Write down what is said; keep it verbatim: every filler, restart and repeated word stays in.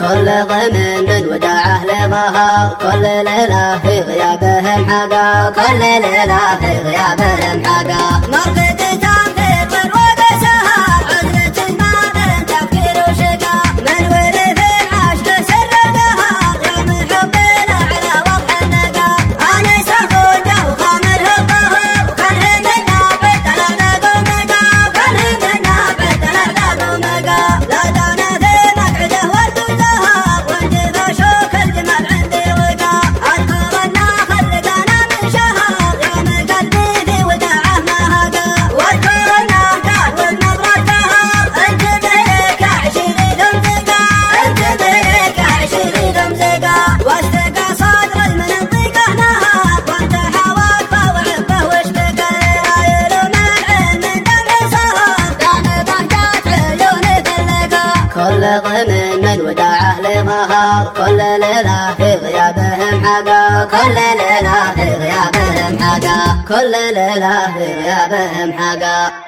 كل ضمن وداعه لظهر كل ليلة في غيابهم حقا كل ليلة في غيابهم حقا مرقد تنفيض والوقت سهر عزلة ما بين تفكير وشقا من ورث العشق سر النهار يوم حبنا على وضح النقا أنا سفوجه وخامره الظهر وكان منا بدنا نقوم نقا وكان منا بدنا نقوم نقا لا دانا في مقعده ورد وزهر وانجذ شوك الجمال عندي وقا اذكر الناخل لقانا من شهر يوم قلبي في وداعه ما هقا واذكر الناخل والنظرة سهر انتبه لك عشرين امزقا انتبه لك عشرين امزقا واستقى صدر المنطقة نهار وانت حواقفه وحبه واشتقى يلوم العين من دمع سهر دام بهجات عيوني في اللقا كل ضمن من وداعه لظهر كل ليلة في غيابهم حقا كل ليلة في غيابهم حقا كل ليلة في غيابهم حقا